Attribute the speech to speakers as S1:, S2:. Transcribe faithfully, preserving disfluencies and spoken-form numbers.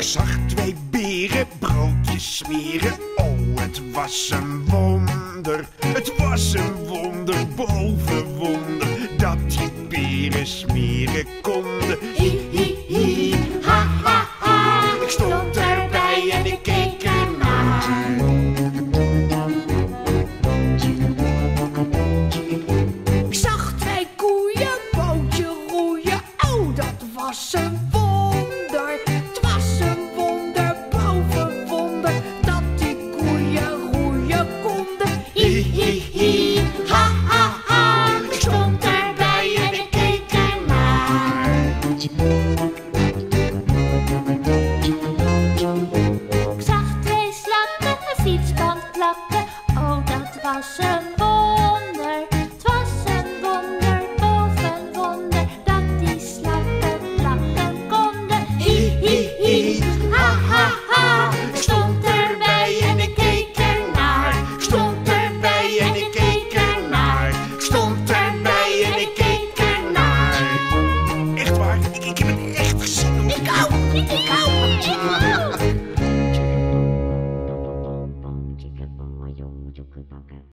S1: zag twee beren broodjes smeren. Oh, het was een wonder. Het was een wonder boven wonder dat die beren smeren konden.
S2: Hi, hi, hi, ha, ha, ha. Ik stond erbij en ik keek ernaar. Ik zag twee koeien bootje roeien. Oh, dat was een wonder. Het was een wonder boven wonder dat die koeien roeien konden. Hi, hi, hi, ha, ha, ha. Ik stond erbij en ik keek ernaar. Ik zag twee slakken een fietsband plakken. Oh, dat was een wonder. Het was een wonder boven wonder dat die slakken lachen konden. Hi, hi, hi, ha, ha, ha. Ik stond erbij en ik keek ernaar. Ik stond erbij en ik keek ernaar. Ik stond erbij en ik keek ernaar.
S1: Echt waar, ik, ik heb het echt gezien.
S2: Ik ook, ik ook, ik ook.